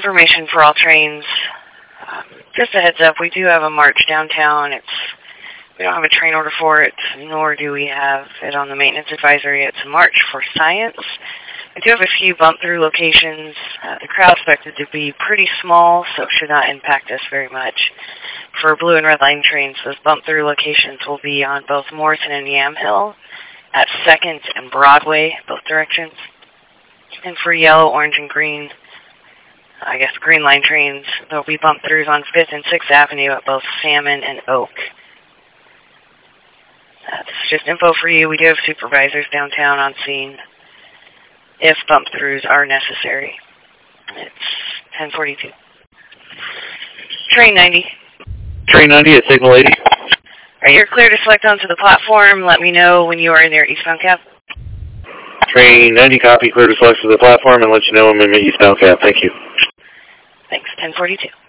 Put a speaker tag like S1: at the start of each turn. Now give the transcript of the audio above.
S1: information for all trains. Just a heads up, we do have a march downtown. We don't have a train order for it, nor do we have it on the maintenance advisory. It's a march for science. We do have a few bump-through locations. The crowd expected to be pretty small, so it should not impact us very much. For blue and red line trains, those bump-through locations will be on both Morrison and Yamhill, at 2nd and Broadway, both directions. And for yellow, orange, and green, I guess green line trains, there will be bump-throughs on 5th and 6th Avenue at both Salmon and Oak. This is just info for you. We do have supervisors downtown on scene if bump-throughs are necessary. It's 10:42. Train 90.
S2: Train 90 at Signal 80.
S1: All right, you're clear to select onto the platform. Let me know when you are near eastbound cab.
S2: Train 90, copy. Clear to select to the platform and let you know I'm in the eastbound cab. Thank you.
S1: Thanks. 10:42.